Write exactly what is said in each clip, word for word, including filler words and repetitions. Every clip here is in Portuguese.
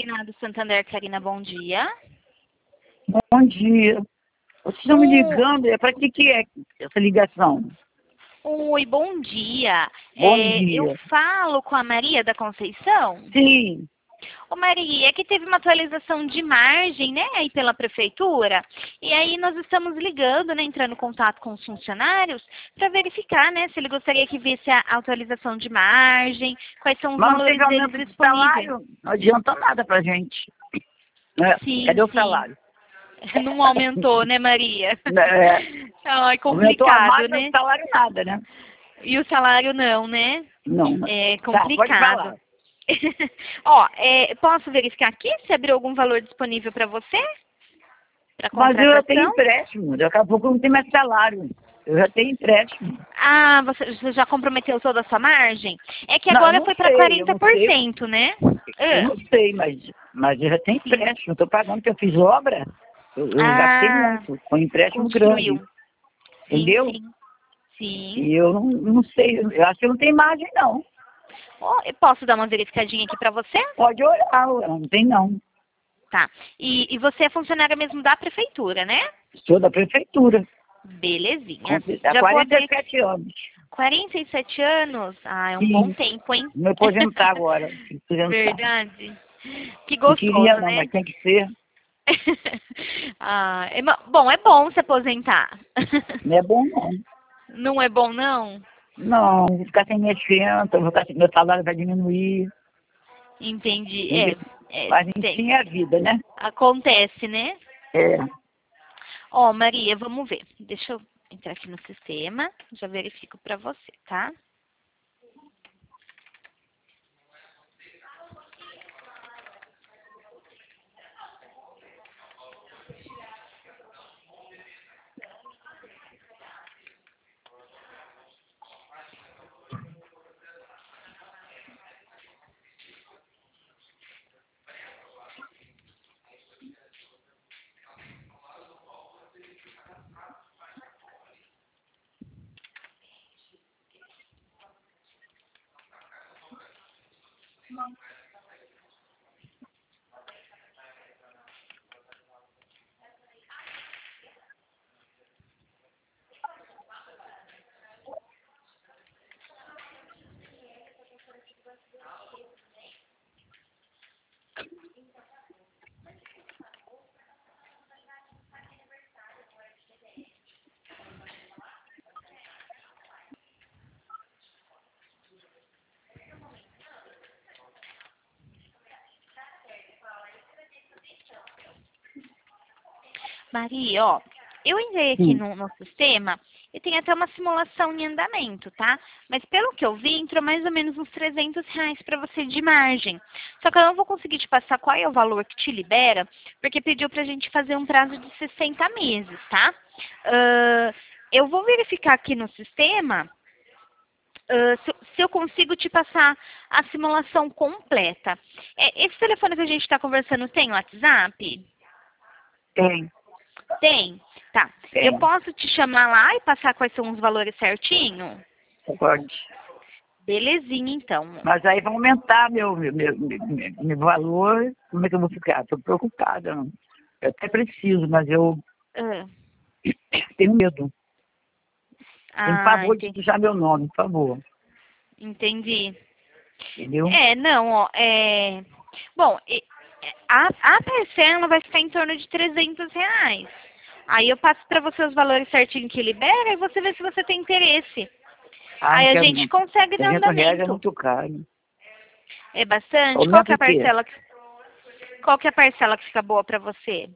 Consignado Santander, Karina, bom dia. Bom dia. Vocês estão me ligando, é para que que é essa ligação? Oi, bom dia. Bom É, dia. Eu falo com a Maria da Conceição? Sim. Ô Maria, é que teve uma atualização de margem, né, aí pela prefeitura, e aí nós estamos ligando, né, entrando em contato com os funcionários, para verificar, né, se ele gostaria que visse a atualização de margem, quais são os Mas não valores teve deles aumento de disponíveis. salário, não adianta nada pra gente. Né? Sim, Cadê o sim. salário? Não aumentou, né, Maria? É, Ai, aumentou a complicado, máquina, o né? salário nada, né? E o salário não, né? Não. É Tá, pode complicado. falar. Ó, é, posso verificar aqui se abriu algum valor disponível para você? Para Mas eu já tenho contratação? empréstimo, daqui a pouco eu não tenho mais salário. Eu já tenho empréstimo. Ah, você, você já comprometeu toda a sua margem? É que Não, eu agora não foi para sei, eu não sei. quarenta por cento, né? Eu Ah, não sei, mas, mas eu já tenho sim. empréstimo. Estou pagando que eu fiz obra. Eu, eu gastei Ah, muito, com empréstimo grande. construiu. Sim, Entendeu? sim. Sim. E eu não, não sei, eu acho que não tem margem, não. Ó, eu posso dar uma verificadinha aqui para você? Pode olhar, não tem não. Tá. E, e você é funcionária mesmo da prefeitura, né? Sou da prefeitura, Belezinha. há Já vou quarenta e abrir. sete anos. quarenta e sete anos? Ah, é um bom Sim, tempo, hein? vou me aposentar agora. Me aposentar. Verdade. Que Não queria gostoso, não, né? mas tem que ser. Ah, é ma- bom, é bom se aposentar. Não é bom não. Não é bom, não? Não, vou ficar sem minhas crianças, vou ficar sem, meu salário vai diminuir. Entendi. É, Entendeu? é, Mas tem. enfim é a vida, né? Acontece, né? É. Ó, Maria, vamos ver. Deixa eu entrar aqui no sistema. Já verifico pra você, tá? Maria, ó, eu entrei aqui Sim. no, no sistema e tem até uma simulação em andamento, tá? Mas pelo que eu vi, entrou mais ou menos uns trezentos reais para você de margem. Só que eu não vou conseguir te passar qual é o valor que te libera, porque pediu pra gente fazer um prazo de sessenta meses, tá? Ah, eu vou verificar aqui no sistema ah, se, se eu consigo te passar a simulação completa. É, esse telefone que a gente está conversando tem WhatsApp? Tem, Tem? Tá. Eu tem. posso te chamar lá e passar quais são os valores certinho? Pode. Belezinha, então. Mas aí vai aumentar meu, meu, meu, meu, meu valor. Como é que eu vou ficar? Estou preocupada. Não. Eu até preciso, mas eu Ah, tenho medo. Tenho ah, favor de ente- puxar meu nome, por favor. entendi. Entendeu? É, não, ó, é... Bom, e- é, a, a parcela vai ficar em torno de trezentos reais. Aí eu passo para você os valores certinho que libera e você vê se você tem interesse. Ah, não Aí a quero gente não. consegue dar trezentos reais é andamento. muito caro. É bastante? Qual que Aumenta é a o quê? parcela que, qual que é a parcela que fica boa para você?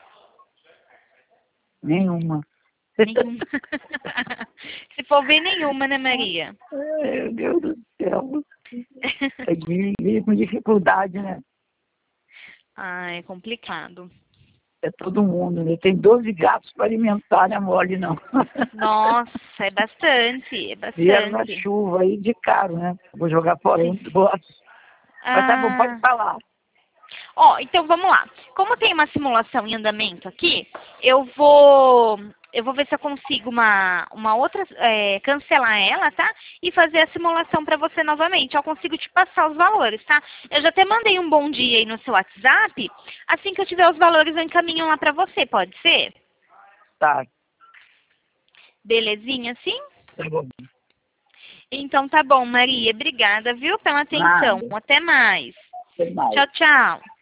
Nenhuma. Nenhuma. Se for ver, nenhuma, né, Maria? Ai, meu Deus do céu. É de, de- com dificuldade, né? Ah, é complicado. É todo mundo, né? Tem doze gatos para alimentar, não é mole, não. Nossa, é bastante, é Vieram na bastante. chuva aí de caro, né? Vou jogar fora, eu Sim. não gosto. Mas tá bom, pode Ah, falar. Ó, então vamos lá. Como tem uma simulação em andamento aqui, eu vou eu vou ver se eu consigo uma, uma outra, é, cancelar ela, tá? E fazer a simulação para você novamente. Eu consigo te passar os valores, tá? Eu já até mandei um bom dia aí no seu WhatsApp. Assim que eu tiver os valores, eu encaminho lá para você, pode ser? Tá, Belezinha, sim? tá bom. Então tá bom, Maria. Obrigada, viu, pela atenção. Nada, Até mais. até mais. Tchau, tchau.